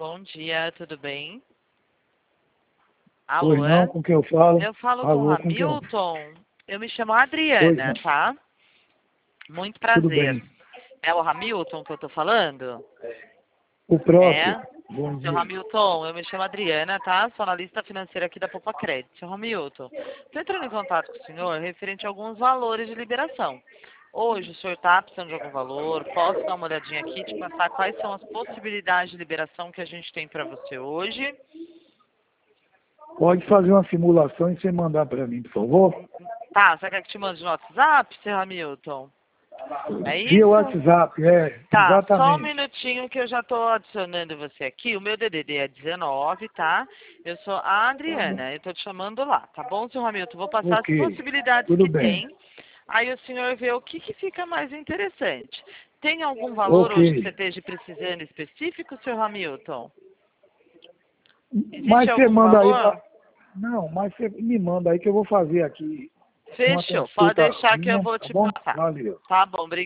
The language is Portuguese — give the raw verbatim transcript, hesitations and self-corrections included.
Bom dia, tudo bem? Pois Alô, não, é? com quem eu falo? Eu falo com o Alô, com quem eu... Hamilton. Eu me chamo Pois Adriana, não, tá? Muito tudo prazer. bem. É o Hamilton que eu tô falando? O próprio, É. bom Seu dia. Hamilton, eu me chamo Adriana, tá? Sou analista financeira aqui da Poupa Crédito. Seu Hamilton, tô entrando em contato com o senhor referente a alguns valores de liberação. Hoje o senhor está precisando de algum valor? Posso dar uma olhadinha aqui e te passar quais são as possibilidades de liberação que a gente tem para você hoje? Pode fazer uma simulação e você mandar para mim, por favor? Tá, você quer que te mande no WhatsApp, seu Hamilton? É Via isso? WhatsApp, é, Tá, só um exatamente. minutinho que eu já tô adicionando você aqui. O meu D D D é dezenove, tá? Eu sou a Tá bom. Adriana, eu tô te chamando lá, tá bom, seu Hamilton? Vou passar as Ok, possibilidades tudo que bem. tem. Aí o senhor vê o que, que fica mais interessante. Tem algum valor hoje que você Ok. esteja precisando específico, seu Hamilton? Existe Mas você algum manda aí valor? para... Não, mas você me manda aí que eu vou fazer aqui uma Fechou, pode consulta deixar que eu minha, vou tá te bom? passar. Valeu. Tá bom, obrigado.